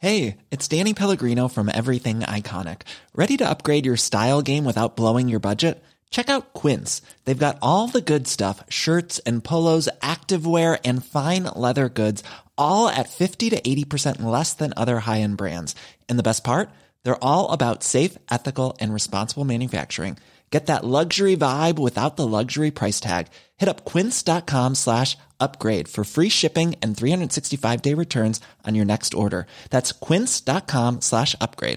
Hey, it's Danny Pellegrino from Everything Iconic. Ready to upgrade your style game without blowing your budget? Check out Quince. They've got all the good stuff, shirts and polos, activewear, and fine leather goods, all at 50 to 80% less than other high-end brands. And the best part? They're all about safe, ethical, and responsible manufacturing. Get that luxury vibe without the luxury price tag. Hit up quince.com/upgrade for free shipping and 365-day returns on your next order. That's quince.com/upgrade.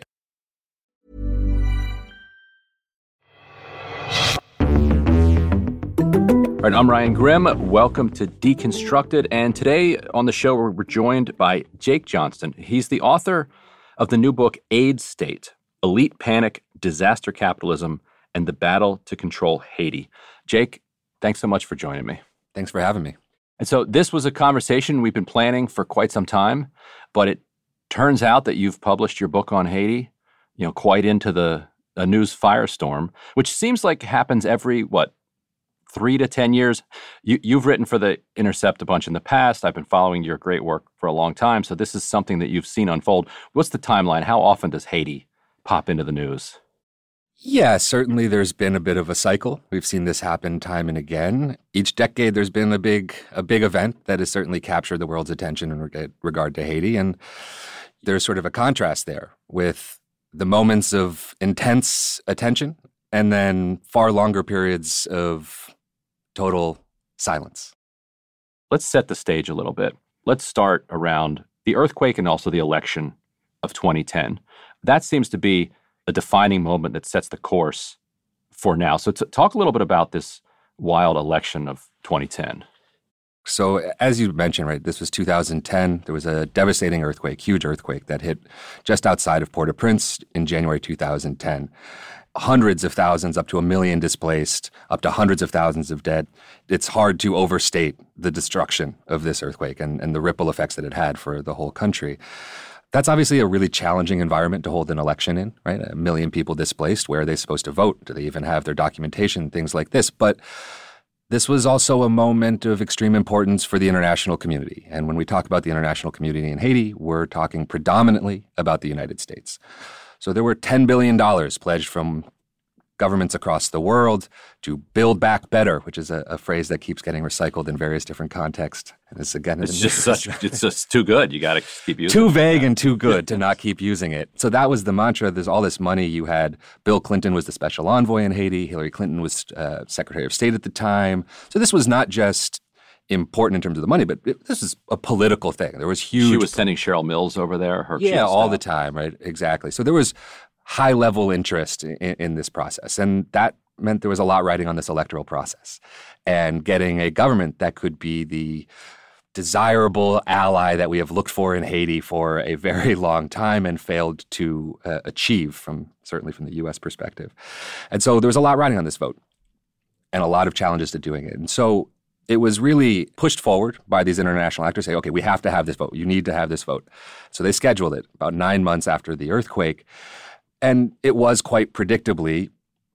All right, I'm Ryan Grimm. Welcome to Deconstructed. And today on the show, we're joined by Jake Johnston. He's the author of the new book, Aid State: Elite Panic, Disaster Capitalism, and the Battle to Control Haiti. Jake, thanks so much for joining me. Thanks for having me. And so this was a conversation we've been planning for quite some time, but it turns out that you've published your book on Haiti, quite into a news firestorm, which seems like happens every, 3 to 10 years? You've written for The Intercept a bunch in the past. I've been following your great work for a long time, so this is something that you've seen unfold. What's the timeline? How often does Haiti pop into the news? Yeah, certainly there's been a bit of a cycle. We've seen this happen time and again. Each decade there's been a big event that has certainly captured the world's attention in regard to Haiti. And there's sort of a contrast there with the moments of intense attention and then far longer periods of total silence. Let's set the stage a little bit. Let's start around the earthquake and also the election of 2010. That seems to be a defining moment that sets the course for now. So talk a little bit about this wild election of 2010. So as you mentioned, right, this was 2010. There was a devastating earthquake, huge earthquake that hit just outside of Port-au-Prince in January 2010. Hundreds of thousands, up to 1 million displaced, up to hundreds of thousands of dead. It's hard to overstate the destruction of this earthquake and the ripple effects that it had for the whole country. That's obviously a really challenging environment to hold an election in, right? 1 million people displaced. Where are they supposed to vote? Do they even have their documentation? Things like this. But this was also a moment of extreme importance for the international community. And when we talk about the international community in Haiti, we're talking predominantly about the United States. So there were $10 billion pledged from governments across the world to build back better, which is a phrase that keeps getting recycled in various different contexts. And this, again, it's just too good. You got to keep using it. Too vague and too good to not keep using it. So that was the mantra. There's all this money. You had Bill Clinton was the special envoy in Haiti. Hillary Clinton was Secretary of State at the time. So this was not just important in terms of the money, but this is a political thing. There was huge. She was sending Cheryl Mills over there. All the time, right? Exactly. So there was high-level interest in this process, and that meant there was a lot riding on this electoral process. And getting a government that could be the desirable ally that we have looked for in Haiti for a very long time and failed to achieve, certainly from the U.S. perspective. And so there was a lot riding on this vote and a lot of challenges to doing it. And so it was really pushed forward by these international actors saying, okay, we have to have this vote. You need to have this vote. So they scheduled it about 9 months after the earthquake. And it was quite predictably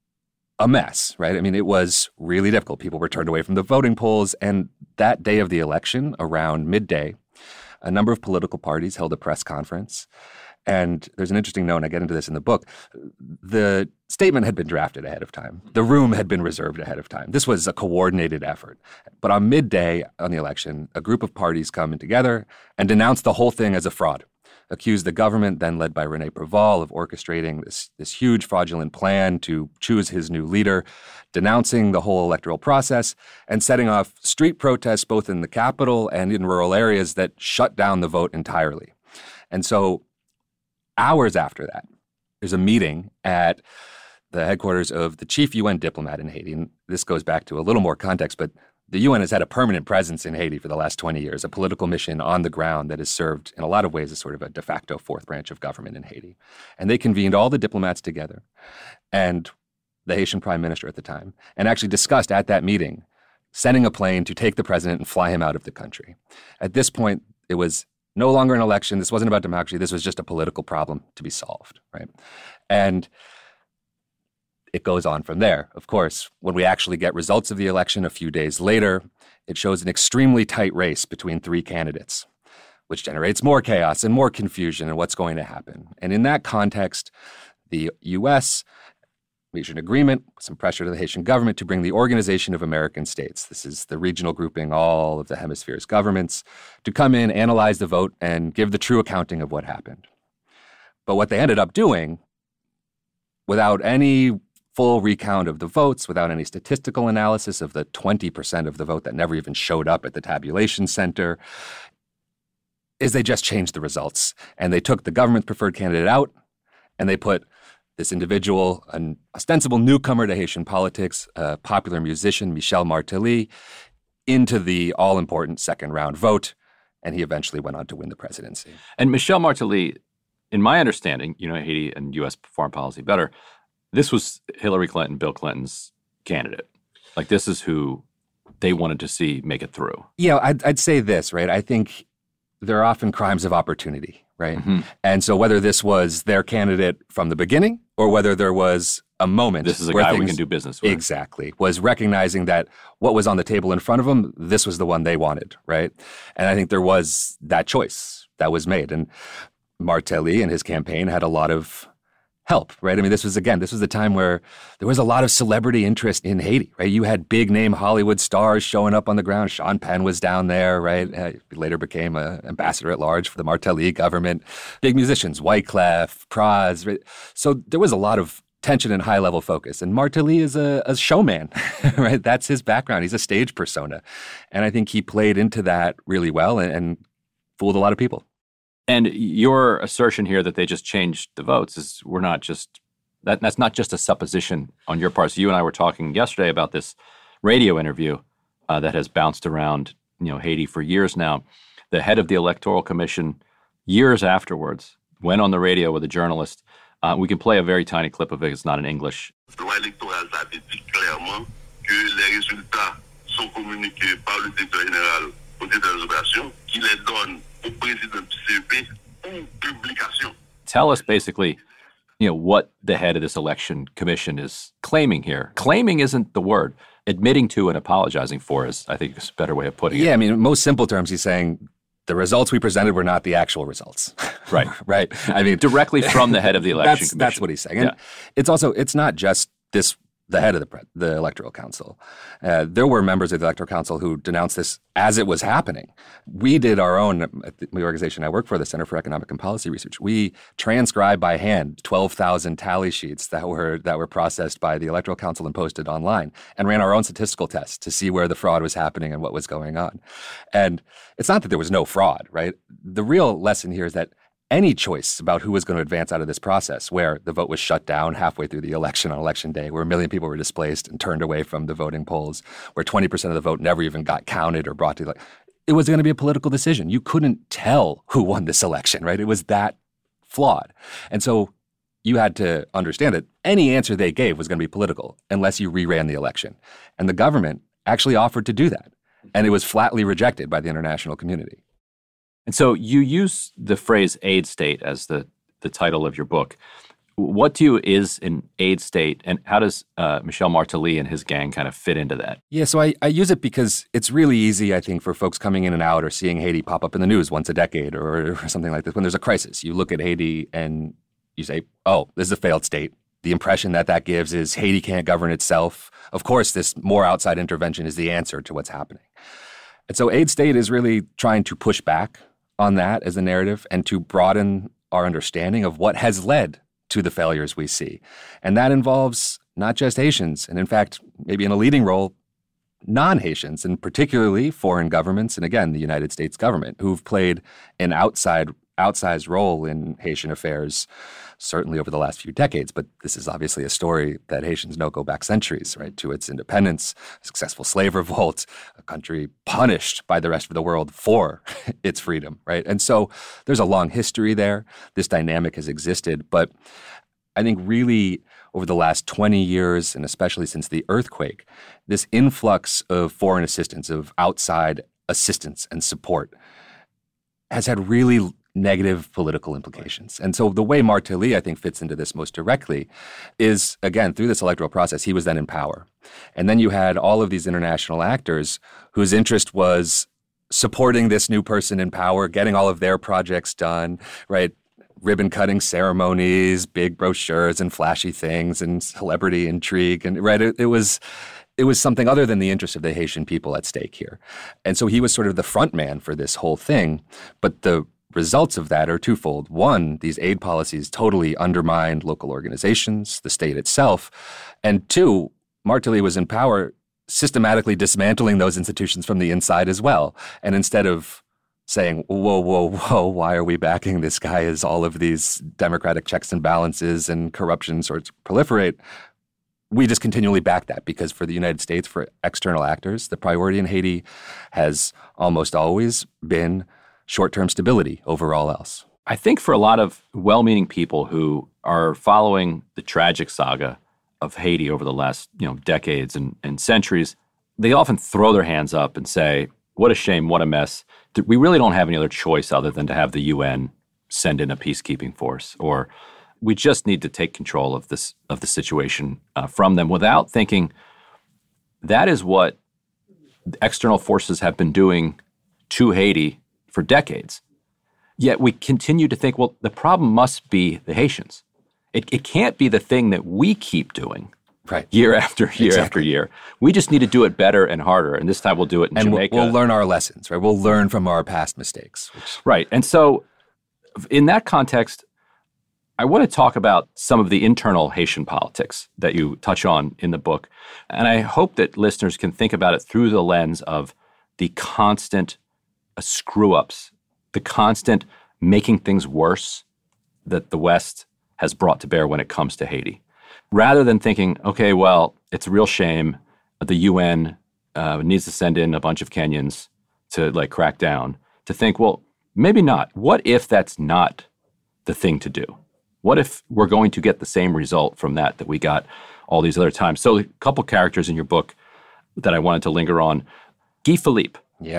a mess, right? I mean, it was really difficult. People were turned away from the voting polls. And that day of the election, around midday, a number of political parties held a press conference. And there's an interesting note, and I get into this in the book. The statement had been drafted ahead of time. The room had been reserved ahead of time. This was a coordinated effort. But on midday on the election, a group of parties come in together and denounce the whole thing as a fraud. Accused the government, then led by René Préval, of orchestrating this huge fraudulent plan to choose his new leader, denouncing the whole electoral process, and setting off street protests both in the capital and in rural areas that shut down the vote entirely. And so hours after that, there's a meeting at the headquarters of the chief UN diplomat in Haiti. And this goes back to a little more context, but the UN has had a permanent presence in Haiti for the last 20 years, a political mission on the ground that has served in a lot of ways as sort of a de facto fourth branch of government in Haiti. And they convened all the diplomats together and the Haitian prime minister at the time and actually discussed at that meeting sending a plane to take the president and fly him out of the country. At this point, it was no longer an election. This wasn't about democracy. This was just a political problem to be solved, right? And it goes on from there. Of course, when we actually get results of the election a few days later, it shows an extremely tight race between three candidates. which generates more chaos and more confusion and what's going to happen. And in that context, the U.S. reached an agreement with some pressure to the Haitian government to bring the Organization of American States, this is the regional grouping, all of the hemisphere's governments, to come in, analyze the vote, and give the true accounting of what happened. But what they ended up doing, without any full recount of the votes, without any statistical analysis of the 20% of the vote that never even showed up at the tabulation center, is they just changed the results. And they took the government-preferred candidate out, and they put this individual, an ostensible newcomer to Haitian politics, a popular musician, Michel Martelly, into the all-important second-round vote, and he eventually went on to win the presidency. And Michel Martelly, in my understanding, you know Haiti and U.S. foreign policy better, this was Hillary Clinton, Bill Clinton's candidate. Like, this is who they wanted to see make it through. Yeah, I'd say this, right? I think there are often crimes of opportunity, right? Mm-hmm. And so whether this was their candidate from the beginning or whether there was a moment this is a guy we can do business with. Exactly. Was recognizing that what was on the table in front of them, this was the one they wanted, right? And I think there was that choice that was made. And Martelly and his campaign had a lot of help, right? I mean, this was the time where there was a lot of celebrity interest in Haiti, right? You had big name Hollywood stars showing up on the ground. Sean Penn was down there, right? He later became an ambassador at large for the Martelly government. Big musicians, Wyclef, Praz, right? So there was a lot of tension and high-level focus. And Martelly is a showman, right? That's his background. He's a stage persona. And I think he played into that really well and fooled a lot of people. And your assertion here that they just changed the votes is that's not just a supposition on your part. So you and I were talking yesterday about this radio interview that has bounced around, Haiti for years now. The head of the Electoral Commission, years afterwards, went on the radio with a journalist. We can play a very tiny clip of it. It's not in English. The loi électorale a dit clairement que les résultats sont communiqués par le directeur général au directeur des opérations qui les donne au président du CEP pour publication. Tell us basically, what the head of this election commission is claiming here. Claiming isn't the word. Admitting to and apologizing for is, I think, is a better way of putting it. Yeah, I mean, in most simple terms, he's saying the results we presented were not the actual results. Right. Right. I mean, directly from the head of the election commission. That's what he's saying. And it's not just the head of the Electoral Council. There were members of the Electoral Council who denounced this as it was happening. We did our own, at the organization I work for, the Center for Economic and Policy Research, we transcribed by hand 12,000 tally sheets that were processed by the Electoral Council and posted online, and ran our own statistical tests to see where the fraud was happening and what was going on. And it's not that there was no fraud, right? The real lesson here is that any choice about who was going to advance out of this process, where the vote was shut down halfway through the election on election day, where 1 million people were displaced and turned away from the voting polls, where 20% of the vote never even got counted or brought to it was going to be a political decision. You couldn't tell who won this election, right? It was that flawed. And so you had to understand that any answer they gave was going to be political unless you reran the election. And the government actually offered to do that. And it was flatly rejected by the international community. And so you use the phrase aid state as the title of your book. What to you is an aid state, and how does Michel Martelly and his gang kind of fit into that? Yeah, so I use it because it's really easy, I think, for folks coming in and out or seeing Haiti pop up in the news once a decade or something like this. When there's a crisis, you look at Haiti and you say, oh, this is a failed state. The impression that gives is Haiti can't govern itself. Of course, this more outside intervention is the answer to what's happening. And so aid state is really trying to push back on that as a narrative and to broaden our understanding of what has led to the failures we see. And that involves not just Haitians, and in fact, maybe in a leading role, non-Haitians, and particularly foreign governments, and again, the United States government, who've played an outsized role in Haitian affairs, certainly over the last few decades. But this is obviously a story that Haitians know go back centuries, right, to its independence, successful slave revolt, a country punished by the rest of the world for its freedom, right? And so there's a long history there. This dynamic has existed. But I think really over the last 20 years, and especially since the earthquake, this influx of foreign assistance, of outside assistance and support has had really negative political implications. And so the way Martelly, I think, fits into this most directly is, again, through this electoral process, he was then in power. And then you had all of these international actors whose interest was supporting this new person in power, getting all of their projects done, right? Ribbon cutting ceremonies, big brochures and flashy things and celebrity intrigue. And right, it was something other than the interest of the Haitian people at stake here. And so he was sort of the front man for this whole thing. But the results of that are twofold. One, these aid policies totally undermined local organizations, the state itself. And two, Martelly was in power systematically dismantling those institutions from the inside as well. And instead of saying, whoa, why are we backing this guy as all of these democratic checks and balances and corruption sorts proliferate, we just continually back that because for the United States, for external actors, the priority in Haiti has almost always been short-term stability over all else. I think for a lot of well-meaning people who are following the tragic saga of Haiti over the last decades and centuries, they often throw their hands up and say, what a shame, what a mess. We really don't have any other choice other than to have the UN send in a peacekeeping force, or we just need to take control of the situation from them, without thinking that is what external forces have been doing to Haiti for decades. Yet we continue to think, well, the problem must be the Haitians. It can't be the thing that we keep doing year after year after year. We just need to do it better and harder, and this time we'll do it in Jamaica. We'll learn our lessons, right? We'll learn from our past mistakes. Right. And so in that context, I want to talk about some of the internal Haitian politics that you touch on in the book. And I hope that listeners can think about it through the lens of the constant screw-ups, the constant making things worse that the West has brought to bear when it comes to Haiti. Rather than thinking, okay, well, it's a real shame, the UN needs to send in a bunch of Kenyans to crack down, to think, well, maybe not. What if that's not the thing to do? What if we're going to get the same result from that we got all these other times? So a couple characters in your book that I wanted to linger on. Guy Philippe,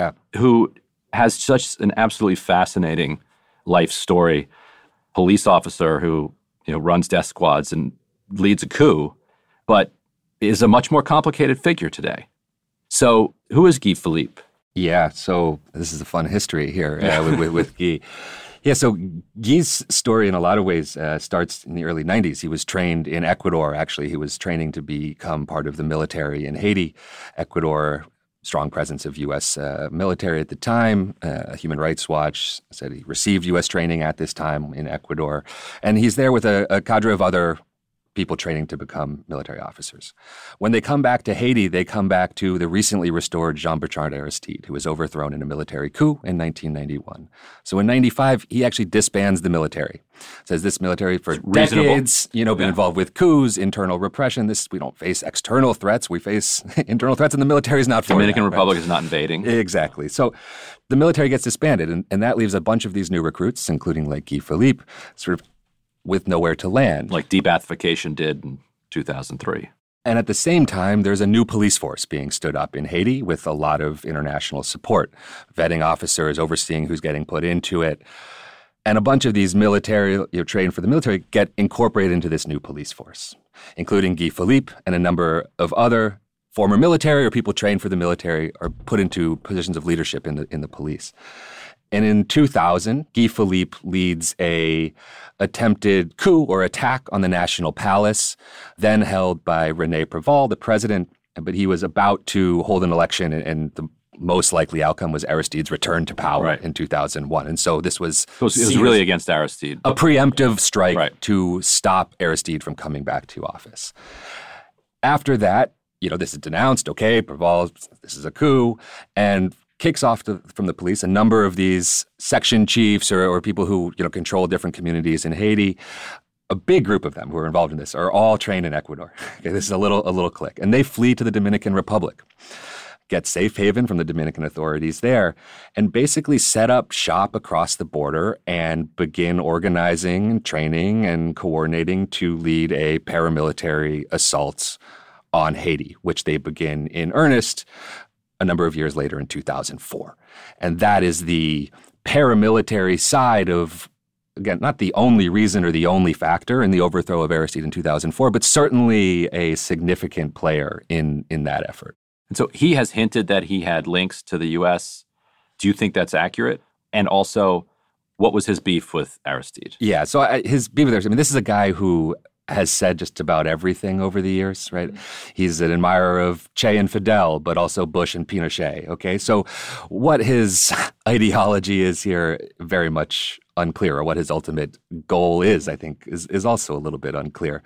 who has such an absolutely fascinating life story, police officer who runs death squads and leads a coup, but is a much more complicated figure today. So who is Guy Philippe? Yeah, so this is a fun history here with Guy. Yeah, so Guy's story in a lot of ways starts in the early 90s. He was trained in Ecuador, actually. He was training to become part of the military in Haiti. Ecuador, strong presence of U.S. military at the time. Human Rights Watch said he received U.S. training at this time in Ecuador. And he's there with a cadre of other people training to become military officers. When they come back to Haiti, they come back to the recently restored Jean-Bertrand Aristide, who was overthrown in a military coup in 1991. So in 95, he actually disbands the military. Says this military for decades, been involved with coups, internal repression. We don't face external threats. We face internal threats, and the military is not for Dominican that, Republic right? is not invading. Exactly. So the military gets disbanded, and that leaves a bunch of these new recruits, including Guy Philippe, sort of with nowhere to land. Like de-Baathification did in 2003. And at the same time, there's a new police force being stood up in Haiti with a lot of international support. Vetting officers overseeing who's getting put into it. And a bunch of these military, trained for the military, get incorporated into this new police force, including Guy Philippe and a number of other former military or people trained for the military are put into positions of leadership in the police. And in 2000, Guy Philippe leads a attempted coup or attack on the National Palace, then held by René Préval, the president. But he was about to hold an election, and the most likely outcome was Aristide's return to power in 2001. And so this was... It was really against Aristide. A preemptive strike to stop Aristide from coming back to office. After that, this is denounced. Okay, Préval, this is a coup. And kicks off from the police a number of these section chiefs or people who control different communities in Haiti. A big group of them who are involved in this are all trained in Ecuador. Okay, this is a little clique, and they flee to the Dominican Republic, get safe haven from the Dominican authorities there, and basically set up shop across the border and begin organizing, training, and coordinating to lead a paramilitary assault on Haiti, which they begin in earnest a number of years later in 2004. And that is the paramilitary side of, again, not the only reason or the only factor in the overthrow of Aristide in 2004, but certainly a significant player in that effort. And so he has hinted that he had links to the U.S. Do you think that's accurate? And also, what was his beef with Aristide? Yeah, so his beef with Aristide, this is a guy who has said just about everything over the years, right? He's an admirer of Che and Fidel, but also Bush and Pinochet, okay? So what his ideology is here, very much unclear, or what his ultimate goal is, I think, is also a little bit unclear.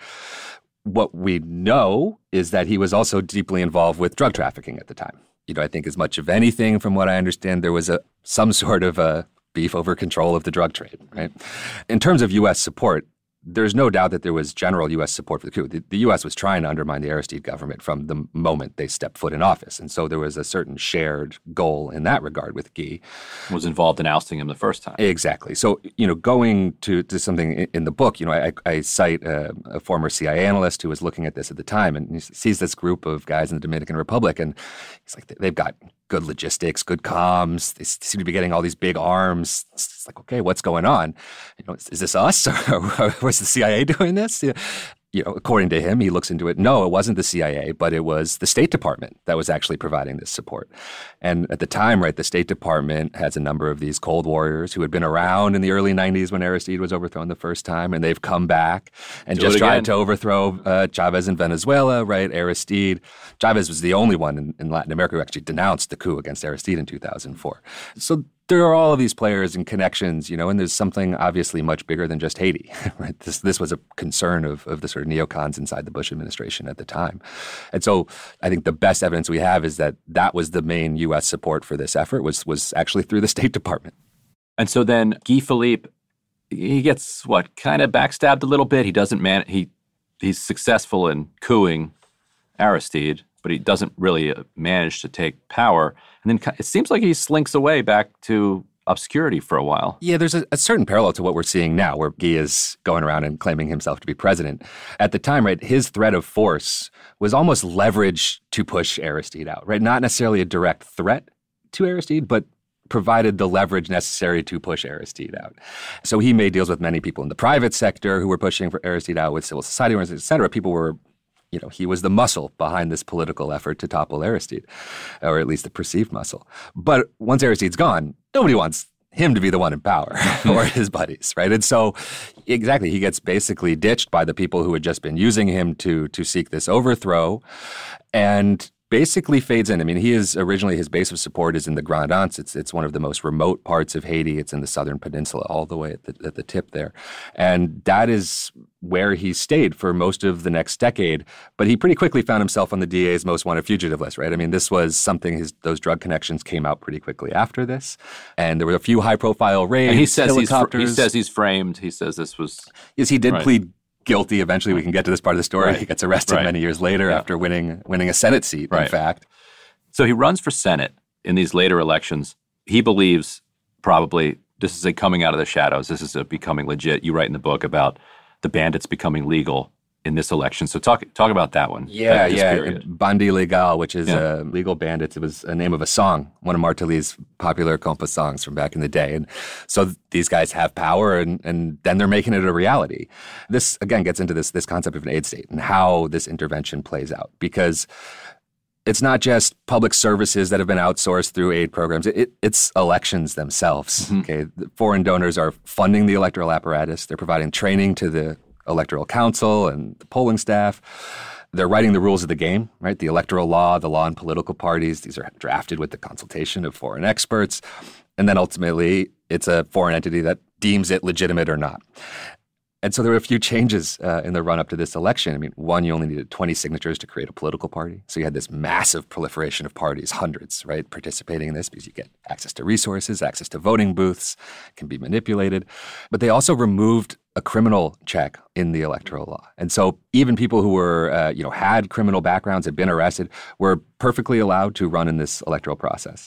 What we know is that he was also deeply involved with drug trafficking at the time. I think as much of anything, from what I understand, there was some sort of a beef over control of the drug trade, right? In terms of U.S. support, there's no doubt that there was general U.S. support for the coup. The U.S. was trying to undermine the Aristide government from the moment they stepped foot in office. And so there was a certain shared goal in that regard with Guy. Was involved in ousting him the first time. Exactly. So, going to something in the book, I cite a former CIA analyst who was looking at this at the time, and he sees this group of guys in the Dominican Republic, and he's like, they've got good logistics, good comms. They seem to be getting all these big arms. It's like, okay, what's going on? Is this us? Or was the CIA doing this? According to him, he looks into it. No, it wasn't the CIA, but it was the State Department that was actually providing this support. And at the time, right, the State Department has a number of these Cold Warriors who had been around in the early 90s when Aristide was overthrown the first time, and they've come back and just tried to overthrow Chavez in Venezuela, right? Aristide. Chavez was the only one in Latin America who actually denounced the coup against Aristide in 2004. So there are all of these players and connections, and there's something obviously much bigger than just Haiti, right? This was a concern of the sort of neocons inside the Bush administration at the time. And so I think the best evidence we have is that was the main U.S. support for this effort was actually through the State Department. And so then Guy Philippe, he gets, kind of backstabbed a little bit. He doesn't he's successful in coupping Aristide, but he doesn't really manage to take power. And then it seems like he slinks away back to obscurity for a while. Yeah, there's a certain parallel to what we're seeing now, where Guy is going around and claiming himself to be president. At the time, right, his threat of force was almost leverage to push Aristide out, right? Not necessarily a direct threat to Aristide, but provided the leverage necessary to push Aristide out. So he made deals with many people in the private sector who were pushing for Aristide out, with civil society organizations, et cetera. People were he was the muscle behind this political effort to topple Aristide, or at least the perceived muscle. But once Aristide's gone, nobody wants him to be the one in power or his buddies, right? And so, exactly, he gets basically ditched by the people who had just been using him to seek this overthrow, and basically fades in. I mean, he is originally, his base of support is in the Grand Anse. It's one of the most remote parts of Haiti. It's in the southern peninsula, all the way at the tip there. And that is where he stayed for most of the next decade. But he pretty quickly found himself on the DA's most wanted fugitive list, right? I mean, this was something, those drug connections came out pretty quickly after this. And there were a few high-profile raids, and he says helicopters. he's framed. He says this was... Yes, he did plead guilty. Eventually, we can get to this part of the story. Right. He gets arrested many years later after winning a Senate seat, in fact. So he runs for Senate in these later elections. He believes probably this is a coming out of the shadows. This is a becoming legit. You write in the book about the bandits becoming legal in this election. So talk about that one. Yeah. Bandi Legal, which is legal bandits. It was a name of a song, one of Martelly's popular compa songs from back in the day. And so these guys have power, and then they're making it a reality. This, again, gets into this concept of an aid state and how this intervention plays out. Because it's not just public services that have been outsourced through aid programs. It's elections themselves. Mm-hmm. Okay, the foreign donors are funding the electoral apparatus. They're providing training to the electoral council and the polling staff. They're writing the rules of the game, right? The electoral law, the law on political parties. These are drafted with the consultation of foreign experts. And then ultimately, it's a foreign entity that deems it legitimate or not. And so there were a few changes in the run-up to this election. I mean, one, you only needed 20 signatures to create a political party. So you had this massive proliferation of parties, hundreds, right, participating in this because you get access to resources, access to voting booths, can be manipulated. But they also removed a criminal check in the electoral law. And so even people who were, had criminal backgrounds, had been arrested, were perfectly allowed to run in this electoral process.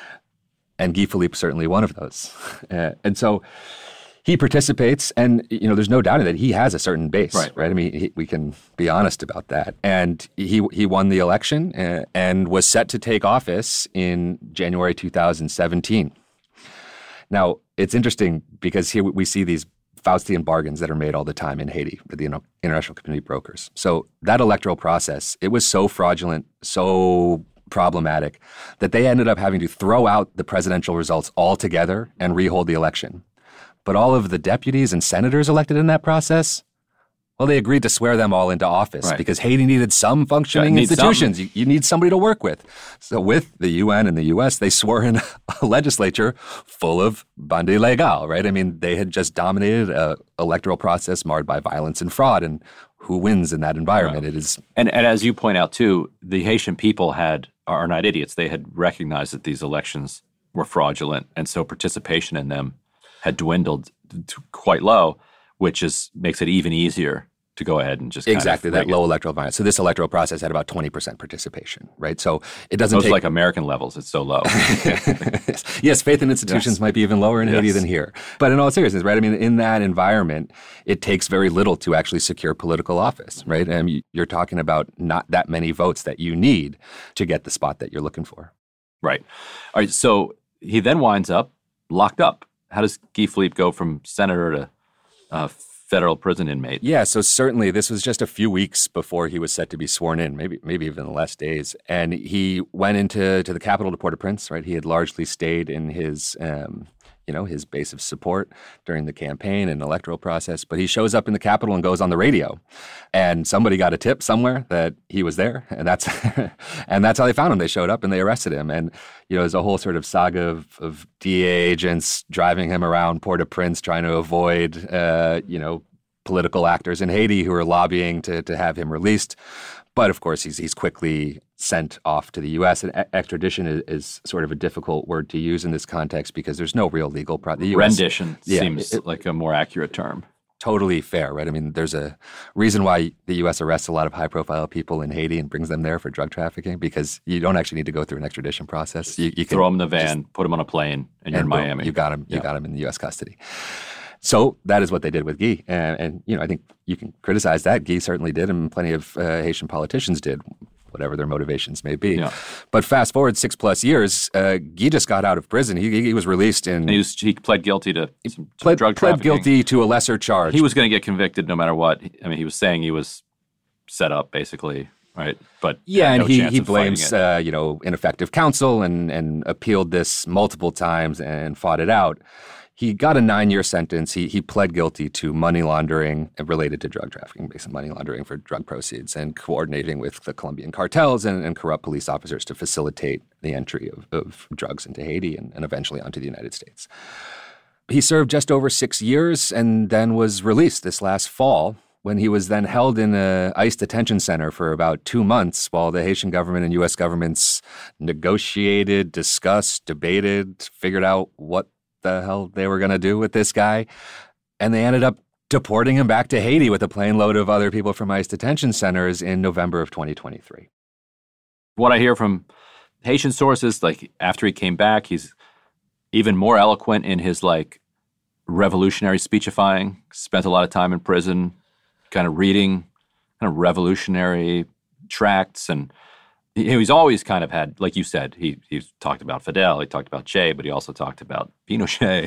And Guy Philippe certainly one of those. And so he participates, and there's no doubt that he has a certain base, right? I mean, we can be honest about that. And he won the election and was set to take office in January 2017. Now, it's interesting because here we see these Faustian bargains that are made all the time in Haiti with the international community brokers. So that electoral process, it was so fraudulent, so problematic that they ended up having to throw out the presidential results altogether and rehold the election. But all of the deputies and senators elected in that process, well, they agreed to swear them all into office because Haiti needed some functioning institutions. You need somebody to work with. So with the UN and the U.S., they swore in a legislature full of bandits légaux, right? I mean, they had just dominated an electoral process marred by violence and fraud, and who wins in that environment? Right. It is, and as you point out, too, the Haitian people are not idiots. They had recognized that these elections were fraudulent, and so participation in them had dwindled to quite low, which makes it even easier to go ahead and just exactly that low electoral violence. So this electoral process had about 20% participation, right? So it doesn't take like American levels. It's so low. Yes, faith in institutions might be even lower in Haiti than here. But in all seriousness, right? I mean, in that environment, it takes very little to actually secure political office, right? And you're talking about not that many votes that you need to get the spot that you're looking for. Right. All right. So he then winds up locked up. How does Guy Philippe go from senator to federal prison inmate? Yeah, so certainly this was just a few weeks before he was set to be sworn in, maybe even less days. And he went into the capital to Port-au-Prince, right? He had largely stayed in his his base of support during the campaign and electoral process. But he shows up in the capital and goes on the radio. And somebody got a tip somewhere that he was there. And that's how they found him. They showed up and they arrested him. And, there's a whole sort of saga of DEA agents driving him around Port-au-Prince trying to avoid, political actors in Haiti who are lobbying to have him released. But of course, he's quickly sent off to the U.S. And extradition is sort of a difficult word to use in this context because there's no real legal the US, rendition seems like a more accurate term. Totally fair, right? I mean, there's a reason why the U.S. arrests a lot of high-profile people in Haiti and brings them there for drug trafficking because you don't actually need to go through an extradition process. You can throw them in the van, put them on a plane, and you're in Miami. You got him. You got him in the U.S. custody. So that is what they did with Guy. And I think you can criticize that. Guy certainly did, and plenty of Haitian politicians did, whatever their motivations may be. Yeah. But fast forward 6+ years, Guy just got out of prison. He was released in... He pled guilty to drug trafficking. Pled guilty to a lesser charge. He was going to get convicted no matter what. I mean, he was saying he was set up, basically, right? But and he blames ineffective counsel and appealed this multiple times and fought it out. He got a 9-year sentence. He pled guilty to money laundering related to drug trafficking, basically money laundering for drug proceeds and coordinating with the Colombian cartels and corrupt police officers to facilitate the entry of drugs into Haiti and eventually onto the United States. He served just over 6 years and then was released this last fall when he was then held in a ICE detention center for about 2 months while the Haitian government and U.S. governments negotiated, discussed, debated, figured out what the hell they were going to do with this guy. And they ended up deporting him back to Haiti with a plane load of other people from ICE detention centers in November of 2023. What I hear from Haitian sources, like after he came back, he's even more eloquent in his revolutionary speechifying, spent a lot of time in prison, kind of reading kind of revolutionary tracts. And he's always kind of had, like you said, he's talked about Fidel, he talked about Che, but he also talked about Pinochet.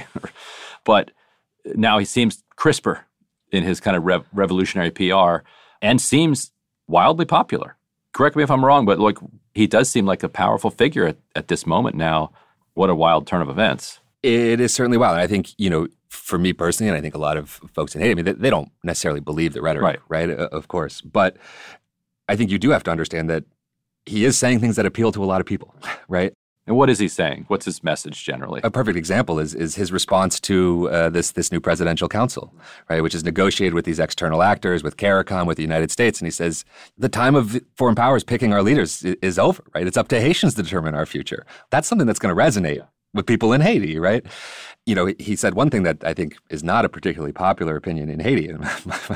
But now he seems crisper in his kind of revolutionary PR and seems wildly popular. Correct me if I'm wrong, but he does seem like a powerful figure at this moment now. What a wild turn of events. It is certainly wild. I think, for me personally, and I think a lot of folks in Haiti, they don't necessarily believe the rhetoric, right? Of course. But I think you do have to understand that he is saying things that appeal to a lot of people, right? And what is he saying? What's his message generally? A perfect example is his response to this new presidential council, right, which is negotiated with these external actors, with CARICOM, with the United States. And he says, the time of foreign powers picking our leaders is over, right? It's up to Haitians to determine our future. That's something that's going to resonate with people in Haiti, right? He said one thing that I think is not a particularly popular opinion in Haiti, and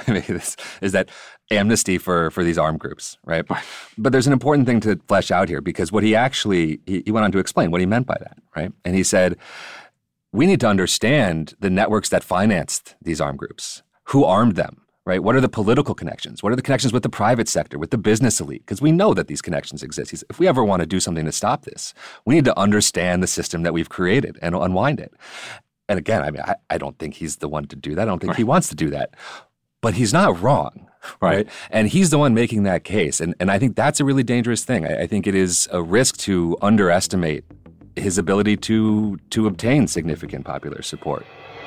is that amnesty for these armed groups, right? But there's an important thing to flesh out here because what he went on to explain what he meant by that, right? And he said, we need to understand the networks that financed these armed groups, who armed them, right? What are the political connections? What are the connections with the private sector, with the business elite? Because we know that these connections exist. If we ever want to do something to stop this, we need to understand the system that we've created and unwind it. And again, I don't think he's the one to do that. I don't think he wants to do that. But he's not wrong, right? And he's the one making that case. And I think that's a really dangerous thing. I think it is a risk to underestimate his ability to obtain significant popular support.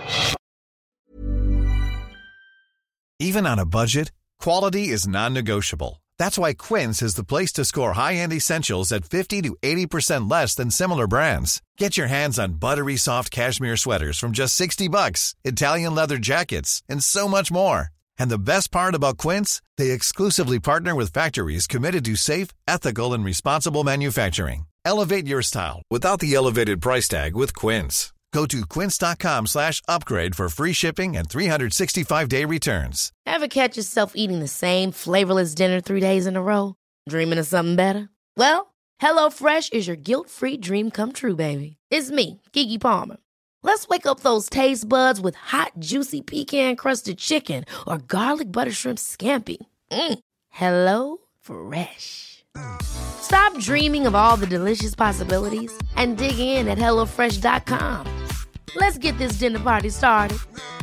Even on a budget, quality is non-negotiable. That's why Quince is the place to score high-end essentials at 50 to 80% less than similar brands. Get your hands on buttery soft cashmere sweaters from just $60, Italian leather jackets, and so much more. And the best part about Quince, they exclusively partner with factories committed to safe, ethical, and responsible manufacturing. Elevate your style without the elevated price tag with Quince. Go to quince.com/upgrade for free shipping and 365-day returns. Ever catch yourself eating the same flavorless dinner 3 days in a row? Dreaming of something better? Well, HelloFresh is your guilt-free dream come true, baby. It's me, Keke Palmer. Let's wake up those taste buds with hot, juicy pecan-crusted chicken or garlic butter shrimp scampi. Hello Fresh. Stop dreaming of all the delicious possibilities and dig in at HelloFresh.com. Let's get this dinner party started.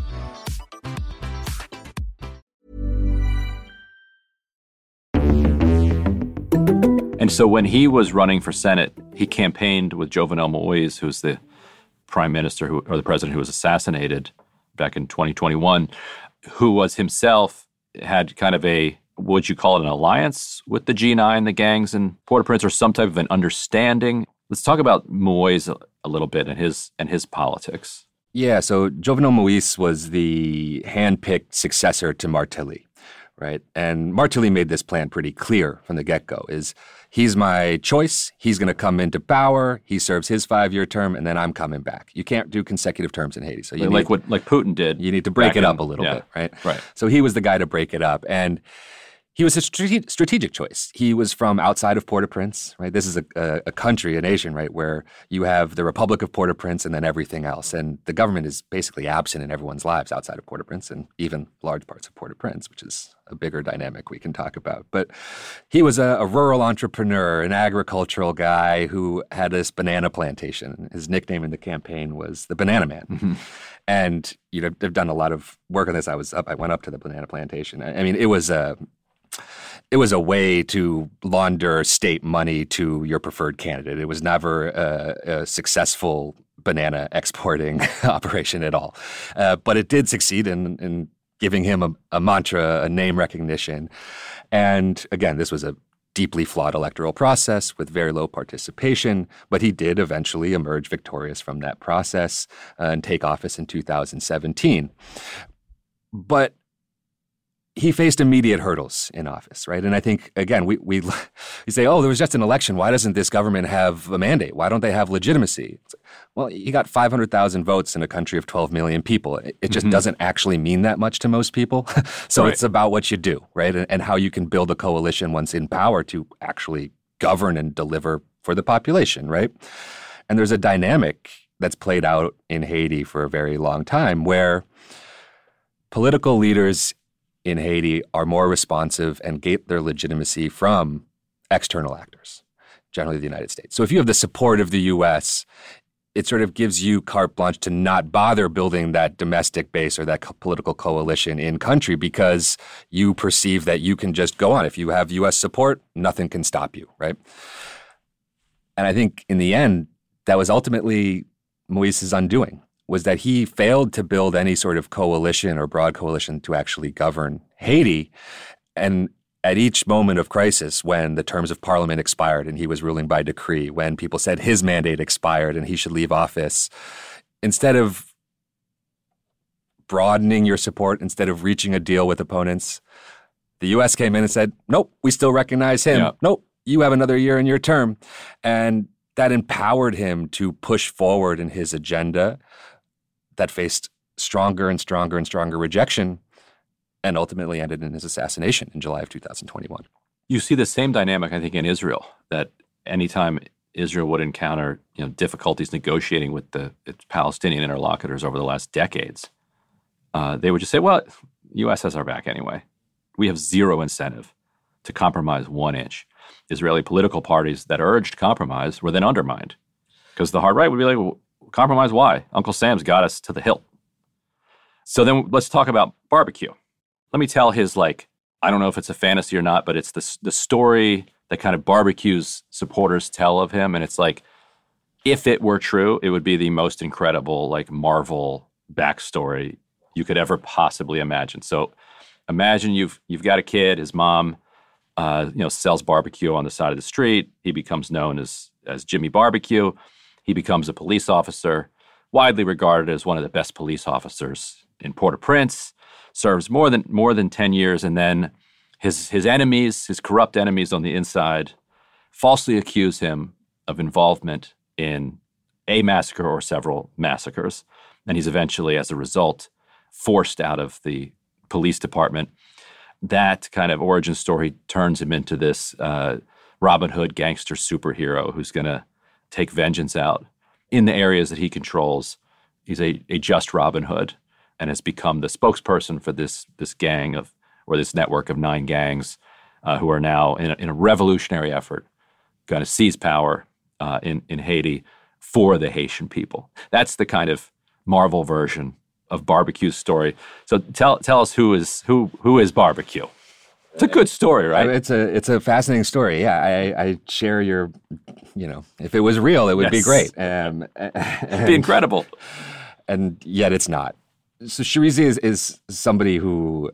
And so when he was running for Senate, he campaigned with Jovenel Moïse, who's the prime minister or the president who was assassinated back in 2021, who was himself had kind of a, would you call it an alliance with the G9, the gangs in Port-au-Prince, or some type of an understanding? Let's talk about Moïse a little bit and his politics. Yeah, so Jovenel Moïse was the hand-picked successor to Martelly, right? And Martelly made this plan pretty clear from the get-go, is he's my choice, he's going to come into power, he serves his 5-year term, and then I'm coming back. You can't do consecutive terms in Haiti. So you like Putin did. You need to break it up a little bit, right? Right. So he was the guy to break it up. And he was a strategic choice. He was from outside of Port-au-Prince, right? This is a country, a nation, right, where you have the Republic of Port-au-Prince and then everything else. And the government is basically absent in everyone's lives outside of Port-au-Prince and even large parts of Port-au-Prince, which is a bigger dynamic we can talk about. But he was a rural entrepreneur, an agricultural guy who had this banana plantation. His nickname in the campaign was the Banana Man. Mm-hmm. And, they've done a lot of work on this. I went up to the banana plantation. I mean, it was a way to launder state money to your preferred candidate. It was never a successful banana exporting operation at all. But it did succeed in giving him a mantra, a name recognition. And again, this was a deeply flawed electoral process with very low participation, but he did eventually emerge victorious from that process and take office in 2017. But he faced immediate hurdles in office, right? And I think, again, we say, oh, there was just an election. Why doesn't this government have a mandate? Why don't they have legitimacy? Well, he got 500,000 votes in a country of 12 million people. It just doesn't actually mean that much to most people. So It's about what you do, right? And how you can build a coalition once in power to actually govern and deliver for the population, right? And there's a dynamic that's played out in Haiti for a very long time where political leaders in Haiti are more responsive and get their legitimacy from external actors, generally the United States. So if you have the support of the U.S., it sort of gives you carte blanche to not bother building that domestic base or that political coalition in country because you perceive that you can just go on. If you have U.S. support, nothing can stop you, right? And I think in the end, that was ultimately Moïse's undoing, was that he failed to build any sort of coalition or broad coalition to actually govern Haiti. And at each moment of crisis, when the terms of parliament expired and he was ruling by decree, when people said his mandate expired and he should leave office, instead of broadening your support, instead of reaching a deal with opponents, the U.S. came in and said, nope, we still recognize him. Yeah. Nope, you have another year in your term. And that empowered him to push forward in his agenda that faced stronger and stronger and stronger rejection and ultimately ended in his assassination in July of 2021. You see the same dynamic, I think, in Israel, that anytime Israel would encounter difficulties negotiating with its Palestinian interlocutors over the last decades, they would just say, well, the U.S. has our back anyway. We have zero incentive to compromise 1 inch. Israeli political parties that urged compromise were then undermined because the hard right would be like, well, compromise why? Uncle Sam's got us to the hilt. So then let's talk about barbecue. Let me tell his I don't know if it's a fantasy or not, but it's the story that kind of Barbecue's supporters tell of him. And it's like, if it were true, it would be the most incredible, like, Marvel backstory you could ever possibly imagine. So imagine you've got a kid, his mom, sells barbecue on the side of the street. He becomes known as Jimmy Barbecue. He becomes a police officer, widely regarded as one of the best police officers in Port-au-Prince, serves more than 10 years, and then his enemies, his corrupt enemies on the inside, falsely accuse him of involvement in a massacre or several massacres. And he's eventually, as a result, forced out of the police department. That kind of origin story turns him into this Robin Hood gangster superhero who's going to take vengeance out in the areas that he controls. He's a just Robin Hood and has become the spokesperson for this gang or this network of 9 gangs who are now in a revolutionary effort going to seize power in Haiti for the Haitian people. That's the kind of Marvel version of Barbecue's story. So tell us who is Barbecue. It's a good story, right? It's a fascinating story. Yeah, I share your, if it was real, it would be great. It'd be incredible. And yet it's not. So Cherizier is somebody who,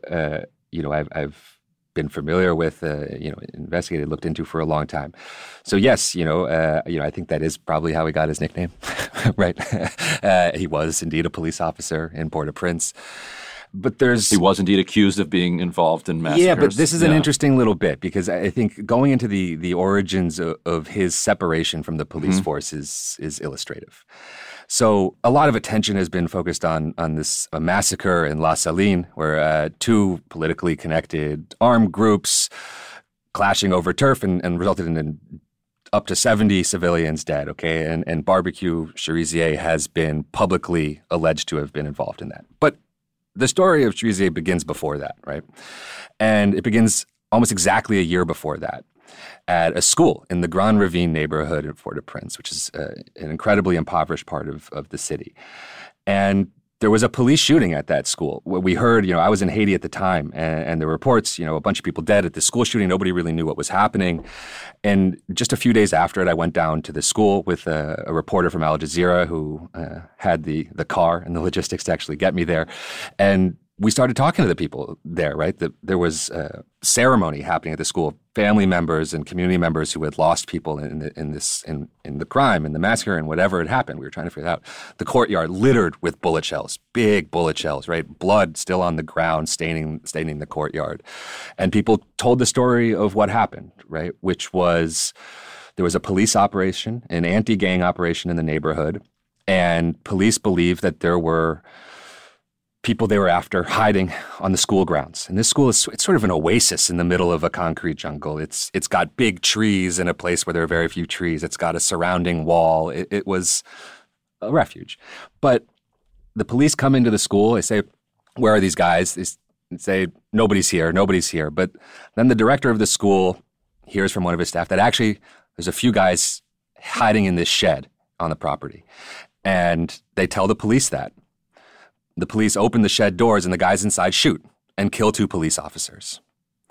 I've been familiar with, investigated, looked into for a long time. So yes, I think that is probably how he got his nickname, right? He was indeed a police officer in Port-au-Prince. But he was indeed accused of being involved in massacres. Yeah, but this is an interesting little bit because I think going into the origins of his separation from the police force is illustrative. So a lot of attention has been focused on this massacre in La Saline, where 2 politically connected armed groups clashing over turf and resulted in up to 70 civilians dead, okay? And Barbecue Cherizier has been publicly alleged to have been involved in that. But the story of Cherizier begins before that, right? And it begins almost exactly a year before that at a school in the Grand Ravine neighborhood in Port-au-Prince, which is an incredibly impoverished part of the city. And there was a police shooting at that school. We heard, I was in Haiti at the time, and there were reports, a bunch of people dead at the school shooting. Nobody really knew what was happening. And just a few days after it, I went down to the school with a reporter from Al Jazeera who had the car and the logistics to actually get me there. And we started talking to the people there, right? There was a ceremony happening at the school. Family members and community members who had lost people in the crime, in the massacre, and whatever had happened. We were trying to figure it out. The courtyard littered with bullet shells, big bullet shells, right? Blood still on the ground, staining the courtyard. And people told the story of what happened, right? Which was there was a police operation, an anti-gang operation in the neighborhood, and police believed that there were people they were after hiding on the school grounds. And this school it's sort of an oasis in the middle of a concrete jungle. It's got big trees in a place where there are very few trees. It's got a surrounding wall. It was a refuge. But the police come into the school. They say, "Where are these guys?" They say, nobody's here. But then the director of the school hears from one of his staff that actually there's a few guys hiding in this shed on the property. And they tell the police that. The police open the shed doors and the guys inside shoot and kill 2 police officers.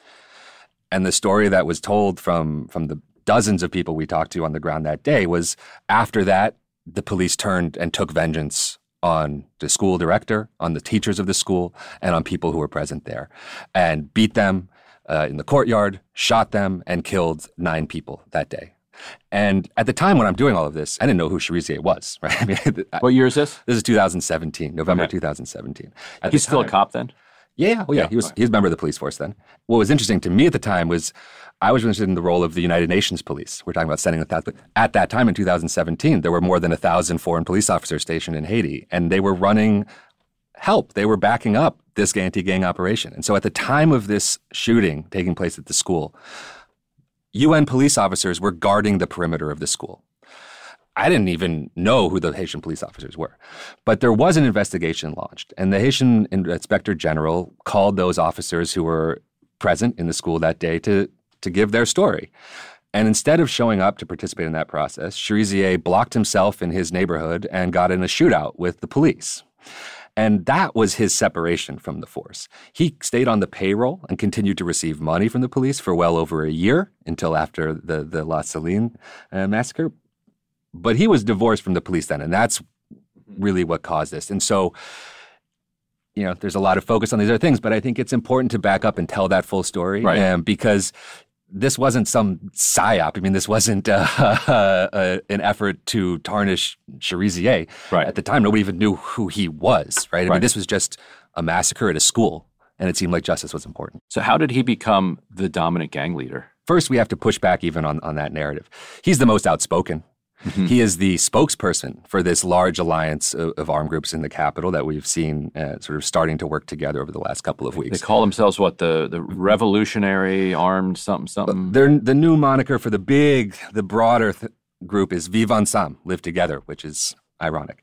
And the story that was told from the dozens of people we talked to on the ground that day was after that, the police turned and took vengeance on the school director, on the teachers of the school, and on people who were present there, and beat them in the courtyard, shot them, and killed 9 people that day. And at the time when I'm doing all of this, I didn't know who Cherizier was, right? I mean, what year is this? This is 2017, November 2017. He's still a cop then? Yeah. Oh, yeah. He was a member of the police force then. What was interesting to me at the time was I was interested in the role of the United Nations police. We're talking about sending 1,000. At that time in 2017, there were more than 1,000 foreign police officers stationed in Haiti, and they were running help. They were backing up this anti-gang operation. And so at the time of this shooting taking place at the school, UN police officers were guarding the perimeter of the school. I didn't even know who the Haitian police officers were. But there was an investigation launched, and the Haitian Inspector General called those officers who were present in the school that day to give their story. And instead of showing up to participate in that process, Cherizier blocked himself in his neighborhood and got in a shootout with the police. And that was his separation from the force. He stayed on the payroll and continued to receive money from the police for well over a year until after the La Saline massacre. But he was divorced from the police then, and that's really what caused this. And so, there's a lot of focus on these other things, but I think it's important to back up and tell that full story, right. Because this wasn't some psyop. I mean, this wasn't an effort to tarnish Cherizier. Right. At the time, nobody even knew who he was, right? I mean, this was just a massacre at a school, and it seemed like justice was important. So how did he become the dominant gang leader? First, we have to push back even on that narrative. He's the most outspoken. Mm-hmm. He is the spokesperson for this large alliance of armed groups in the capital that we've seen sort of starting to work together over the last couple of weeks. They call themselves what? The Revolutionary Armed something? The new moniker for the broader group is Vivre Ensemble, Live Together, which is ironic.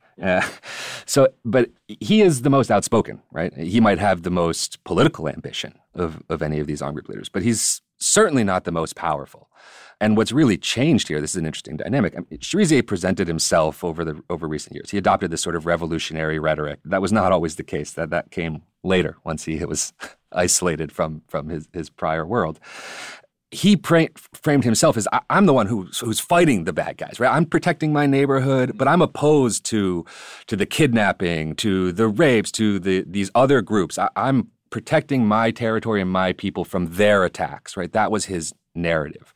But he is the most outspoken, right? He might have the most political ambition of any of these armed group leaders, but he's certainly not the most powerful. And what's really changed here, this is an interesting dynamic. I mean, Cherizier presented himself over recent years. He adopted this sort of revolutionary rhetoric. That was not always the case. That came later once he was isolated from his prior world. He framed himself as, I'm the one who's fighting the bad guys, right? I'm protecting my neighborhood, but I'm opposed to the kidnapping, to the rapes, to these other groups. I'm protecting my territory and my people from their attacks, right? That was his narrative.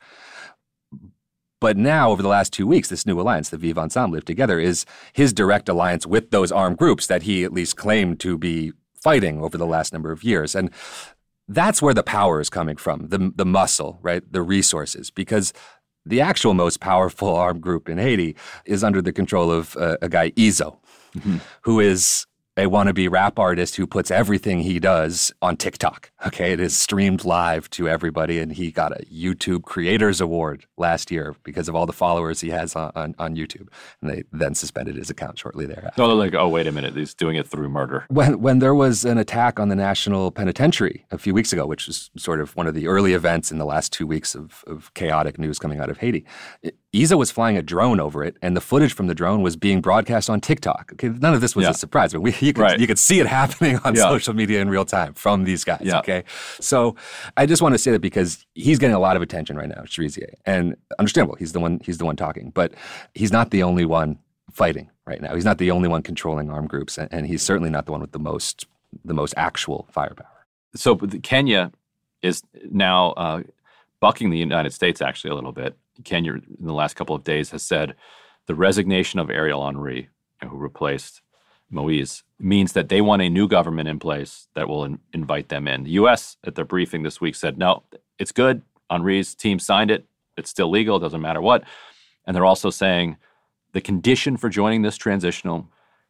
But now, over the last 2 weeks, this new alliance, the Vivre Ensemble, Live Together, is his direct alliance with those armed groups that he at least claimed to be fighting over the last number of years. And that's where the power is coming from, the muscle, right, the resources, because the actual most powerful armed group in Haiti is under the control of a guy, Izo, who is a wannabe rap artist who puts everything he does on TikTok. Okay, it is streamed live to everybody, and he got a YouTube Creators Award last year because of all the followers he has on YouTube. And they then suspended his account shortly thereafter. No, they're like, oh, wait a minute, he's doing it through murder. When there was an attack on the National Penitentiary a few weeks ago, which was sort of one of the early events in the last 2 weeks of chaotic news coming out of Haiti, Izo was flying a drone over it, and the footage from the drone was being broadcast on TikTok. Okay, none of this was a surprise, but you could see it happening on social media in real time from these guys. Yeah. Okay, so I just want to say that because he's getting a lot of attention right now, Cherizier, and understandable. He's the one talking, but he's not the only one fighting right now. He's not the only one controlling armed groups, and he's certainly not the one with the most actual firepower. So Kenya is now bucking the United States actually a little bit. Kenya, in the last couple of days, has said the resignation of Ariel Henry, who replaced Moise, means that they want a new government in place that will invite them in. The U.S., at their briefing this week, said, no, it's good. Henry's team signed it. It's still legal. It doesn't matter what. And they're also saying the condition for joining this transitional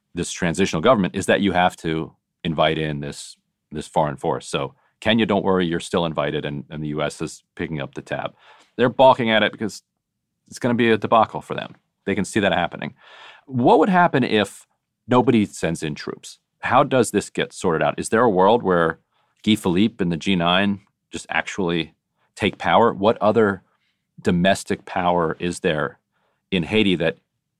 government is that you have to invite in this foreign force. So Kenya, don't worry, you're still invited, and the U.S. is picking up the tab. They're balking at it because it's going to be a debacle for them. They can see that happening. What would happen if nobody sends in troops? How does this get sorted out? Is there a world where Guy Philippe and the G9 just actually take power? What other domestic power is there in Haiti that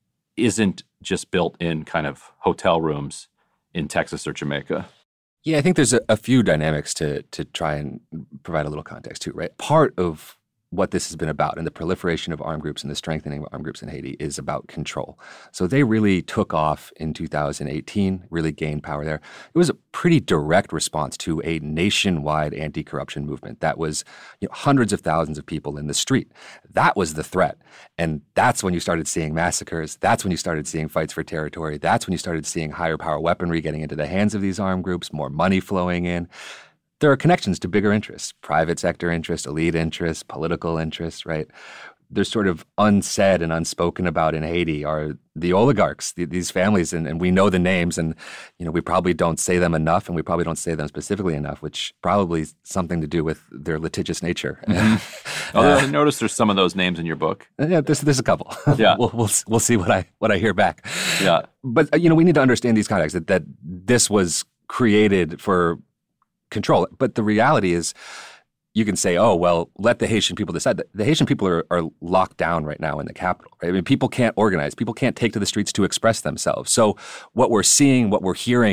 isn't just built in kind of hotel rooms in Texas or Jamaica? Yeah, I think there's a few dynamics to try and provide a little context to, right? Part of what this has been about and the proliferation of armed groups and the strengthening of armed groups in Haiti is about control. So they really took off in 2018, really gained power there. It was a pretty direct response to a nationwide anti-corruption movement that was hundreds of thousands of people in the street. That was the threat. And that's when you started seeing massacres. That's when you started seeing fights for territory. That's when you started seeing higher power weaponry getting into the hands of these armed groups, more money flowing in. There are connections to bigger interests, private sector interests, elite interests, political interests, right? There's sort of unsaid and unspoken about in Haiti are the oligarchs, these families, and we know the names, and we probably don't say them enough, and we probably don't say them specifically enough, which probably is something to do with their litigious nature. Mm-hmm. I noticed there's some of those names in your book. Yeah, there's a couple. Yeah, we'll see what I hear back. Yeah, but we need to understand these contexts that this was created for control. But the reality is, you can say, oh, well, let the Haitian people decide. The Haitian people are locked down right now in the capital, right? I mean, people can't organize. People can't take to the streets to express themselves. So what we're seeing, what we're hearing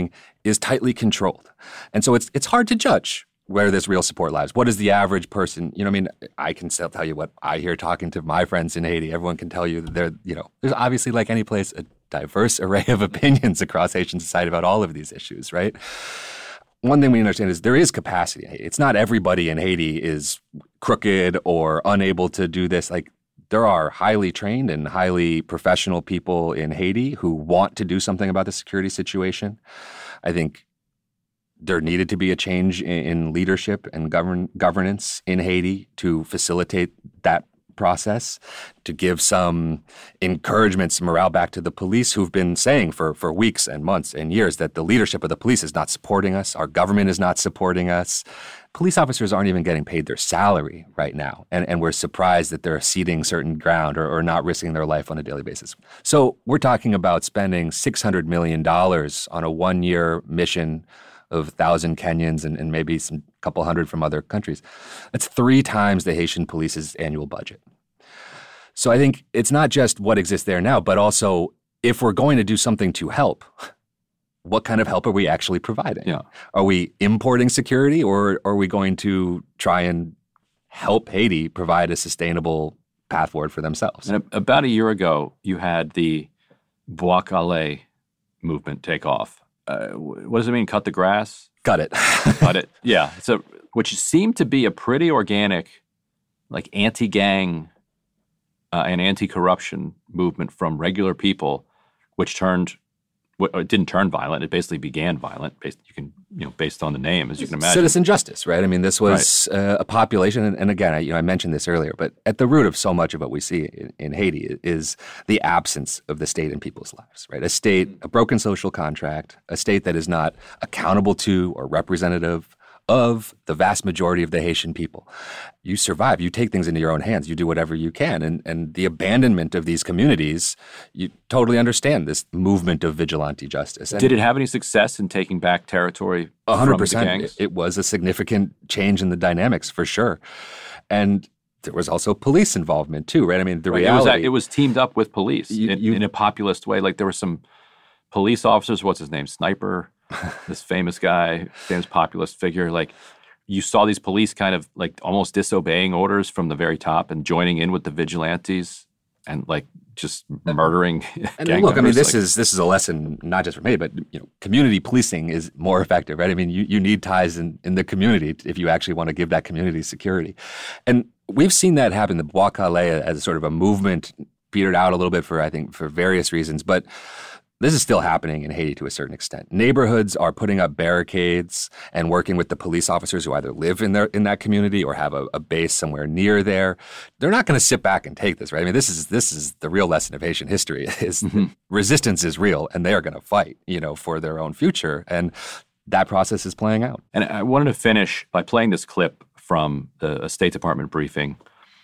is tightly controlled. And so it's hard to judge where this real support lies. What is the average person? I mean, I can still tell you what I hear talking to my friends in Haiti. Everyone can tell you that there's obviously, like any place, a diverse array of opinions across Haitian society about all of these issues, right? One thing we understand is there is capacity in Haiti. It's not everybody in Haiti is crooked or unable to do this. Like, there are highly trained and highly professional people in Haiti who want to do something about the security situation. I think there needed to be a change in leadership and governance in Haiti to facilitate that process, to give some encouragement, some morale back to the police who've been saying for weeks and months and years that the leadership of the police is not supporting us, our government is not supporting us. Police officers aren't even getting paid their salary right now, and we're surprised that they're ceding certain ground or not risking their life on a daily basis. So we're talking about spending $600 million on a one-year mission of 1,000 Kenyans and maybe some couple hundred from other countries. That's 3 times the Haitian police's annual budget. So I think it's not just what exists there now, but also if we're going to do something to help, what kind of help are we actually providing? Yeah. Are we importing security, or are we going to try and help Haiti provide a sustainable path forward for themselves? And about a year ago, you had the Bois Calais movement take off. What does it mean, cut the grass? Got it. Cut it. Yeah. So, which seemed to be a pretty organic, like, anti-gang and anti-corruption movement from regular people, which it didn't turn violent. It basically began violent. Based on the name, as you can imagine. Citizen justice, right? I mean, this was a population, and again, I mentioned this earlier, but at the root of so much of what we see in Haiti is the absence of the state in people's lives, right? A broken social contract, a state that is not accountable to or representative of the vast majority of the Haitian people. You survive. You take things into your own hands. You do whatever you can. And the abandonment of these communities, you totally understand this movement of vigilante justice. And did it have any success in taking back territory 100%, from the gangs? It was a significant change in the dynamics, for sure. And there was also police involvement, too, right? I mean, reality... It was teamed up with police in a populist way. Like, there were some police officers, what's his name, Sniper... this famous guy, famous populist figure, like, you saw these police kind of like almost disobeying orders from the very top and joining in with the vigilantes and like just murdering and gang look, members. I mean, this is a lesson not just for me, but community policing is more effective, right? I mean, you need ties in the community if you actually want to give that community security. And we've seen that happen. The Bois Calais as sort of a movement petered out a little bit for various reasons, but this is still happening in Haiti to a certain extent. Neighborhoods are putting up barricades and working with the police officers who either live in that community or have a base somewhere near there. They're not going to sit back and take this, right? I mean, this is the real lesson of Haitian history is resistance is real, and they are going to fight, for their own future. And that process is playing out. And I wanted to finish by playing this clip from a State Department briefing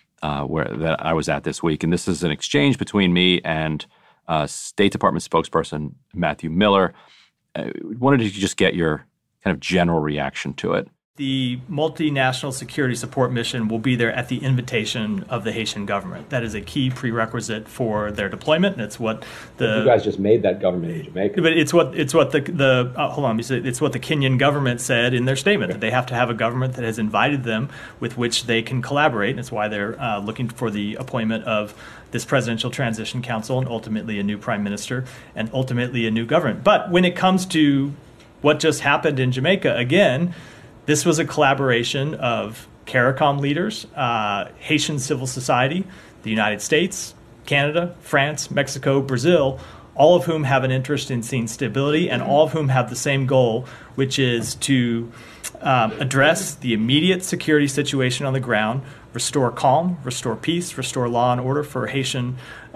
that I was at this week. And this is an exchange between me and State Department spokesperson Matthew Miller. Wanted to just get your kind of general reaction to it. The multinational security support mission will be there at the invitation of the Haitian government. That is a key prerequisite for their deployment. And it's what you guys just made that government in Jamaica. But it's what it's what the Kenyan government said in their statement, that they have to have a government that has invited them with which they can collaborate. And that's why they're looking for the appointment of this presidential transition council and ultimately a new prime minister and ultimately a new government. But when it comes to what just happened in Jamaica, again, this was a collaboration of CARICOM leaders, Haitian civil society, the United States, Canada, France, Mexico, Brazil, all of whom have an interest in seeing stability and all of whom have the same goal, which is to address the immediate security situation on the ground, restore calm, restore peace, restore law and order for Haitians,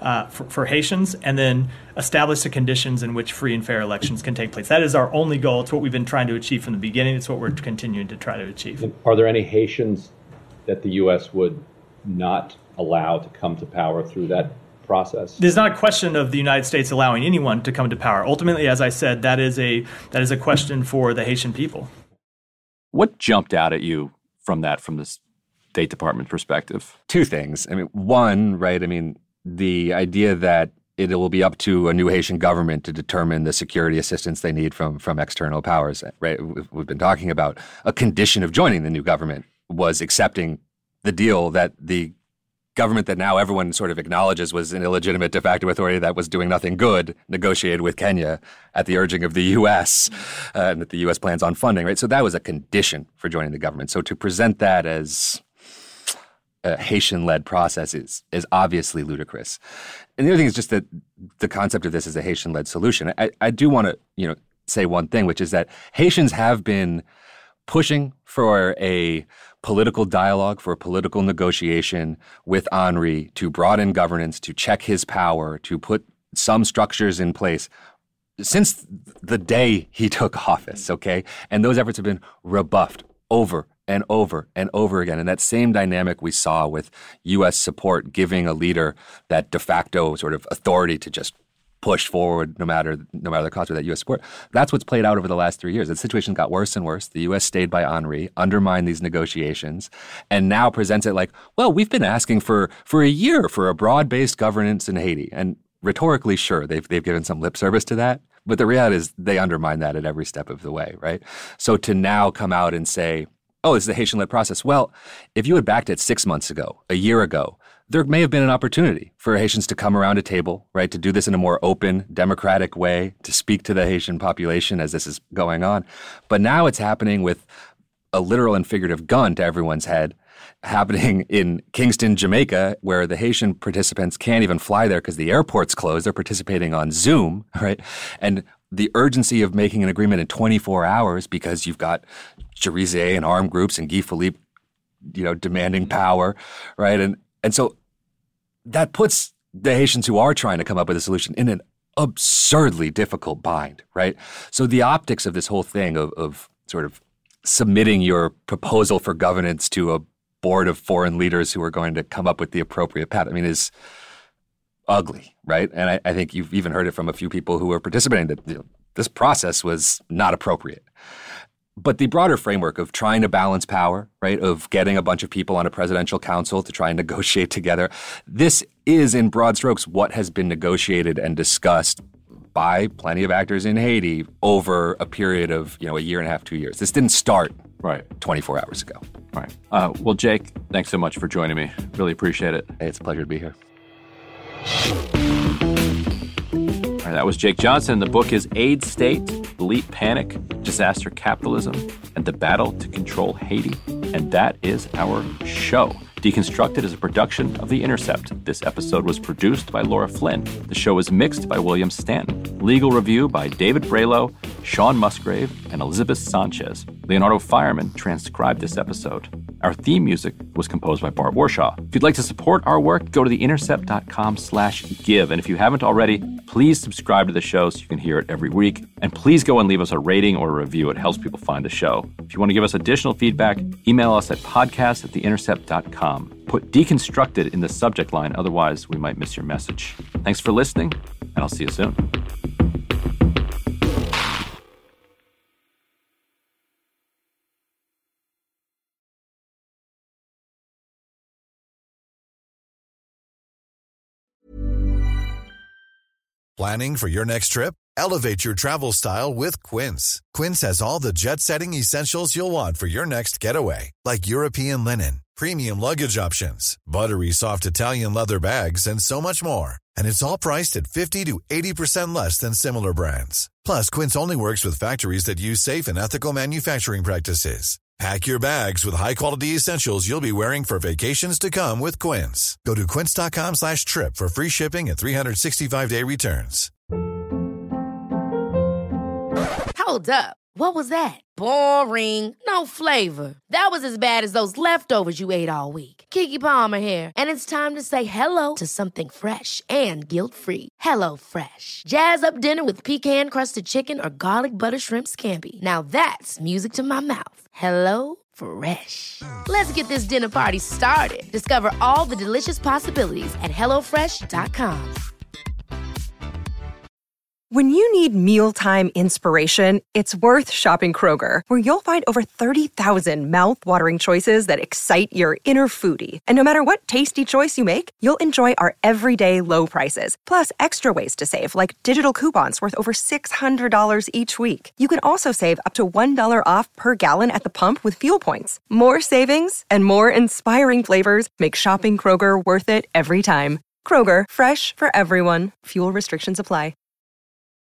and then establish the conditions in which free and fair elections can take place. That is our only goal. It's what we've been trying to achieve from the beginning. It's what we're continuing to try to achieve. Are there any Haitians that the U.S. would not allow to come to power through that process? There's not a question of the United States allowing anyone to come to power. Ultimately, as I said, that is a question for the Haitian people. What jumped out at you from the State Department perspective? Two things. I mean, one, right, the idea that it will be up to a new Haitian government to determine the security assistance they need from external powers. Right? We've been talking about a condition of joining the new government was accepting the deal that the government that now everyone sort of acknowledges was an illegitimate de facto authority that was doing nothing good, negotiated with Kenya at the urging of the U.S. And that the U.S. plans on funding, right? So that was a condition for joining the government. So to present that as a Haitian-led process is obviously ludicrous. And the other thing is just that the concept of this is a Haitian-led solution. I do want to, say one thing, which is that Haitians have been pushing for a political dialogue, for a political negotiation with Henri to broaden governance, to check his power, to put some structures in place since the day he took office, okay? And those efforts have been rebuffed over and over and over again. And that same dynamic we saw with U.S. support giving a leader that de facto sort of authority to just push forward no matter the cost of that U.S. support. That's what's played out over the last 3 years. The situation got worse and worse. The U.S. stayed by Henri, undermined these negotiations, and now presents it like, well, we've been asking for a year for a broad-based governance in Haiti. And rhetorically, sure, they've given some lip service to that. But the reality is they undermine that at every step of the way, right? So to now come out and say, oh, this is a Haitian-led process. Well, if you had backed it 6 months ago, a year ago, there may have been an opportunity for Haitians to come around a table, right, to do this in a more open, democratic way, to speak to the Haitian population as this is going on. But now it's happening with a literal and figurative gun to everyone's head, happening in Kingston, Jamaica, where the Haitian participants can't even fly there because the airport's closed. They're participating on Zoom, right? And the urgency of making an agreement in 24 hours because you've got Jerizé and armed groups and Guy Philippe, demanding power, right? And so that puts the Haitians who are trying to come up with a solution in an absurdly difficult bind, right? So the optics of this whole thing of sort of submitting your proposal for governance to a board of foreign leaders who are going to come up with the appropriate path, is ugly, right? And I think you've even heard it from a few people who are participating that this process was not appropriate. But the broader framework of trying to balance power, right, of getting a bunch of people on a presidential council to try and negotiate together, this is, in broad strokes, what has been negotiated and discussed by plenty of actors in Haiti over a period of, a year and a half, 2 years. This didn't start 24 hours ago. Right. Well, Jake, thanks so much for joining me. Really appreciate it. Hey, it's a pleasure to be here. All right, that was Jake Johnson. The book is Aid State, Elite Panic, Disaster Capitalism, and the Battle to Control Haiti. And that is our show. Deconstructed is a production of The Intercept. This episode was produced by Laura Flynn. The show was mixed by William Stanton. Legal review by David Braylow, Sean Musgrave, and Elizabeth Sanchez. Leonardo Fireman transcribed this episode. Our theme music was composed by Barb Warshaw. If you'd like to support our work, go to theintercept.com/give. And if you haven't already, please subscribe to the show so you can hear it every week. And please go and leave us a rating or a review. It helps people find the show. If you want to give us additional feedback, email us at podcast@theintercept.com. Put deconstructed in the subject line, otherwise we might miss your message. Thanks for listening, and I'll see you soon. Planning for your next trip? Elevate your travel style with Quince. Quince has all the jet-setting essentials you'll want for your next getaway, like European linen, premium luggage options, buttery soft Italian leather bags, and so much more. And it's all priced at 50 to 80% less than similar brands. Plus, Quince only works with factories that use safe and ethical manufacturing practices. Pack your bags with high-quality essentials you'll be wearing for vacations to come with Quince. Go to quince.com/trip for free shipping and 365-day returns. Hold up. What was that? Boring. No flavor. That was as bad as those leftovers you ate all week. Keke Palmer here. And it's time to say hello to something fresh and guilt-free. HelloFresh. Jazz up dinner with pecan-crusted chicken or garlic butter shrimp scampi. Now that's music to my mouth. HelloFresh. Let's get this dinner party started. Discover all the delicious possibilities at HelloFresh.com. When you need mealtime inspiration, it's worth shopping Kroger, where you'll find over 30,000 mouth-watering choices that excite your inner foodie. And no matter what tasty choice you make, you'll enjoy our everyday low prices, plus extra ways to save, like digital coupons worth over $600 each week. You can also save up to $1 off per gallon at the pump with fuel points. More savings and more inspiring flavors make shopping Kroger worth it every time. Kroger, fresh for everyone. Fuel restrictions apply.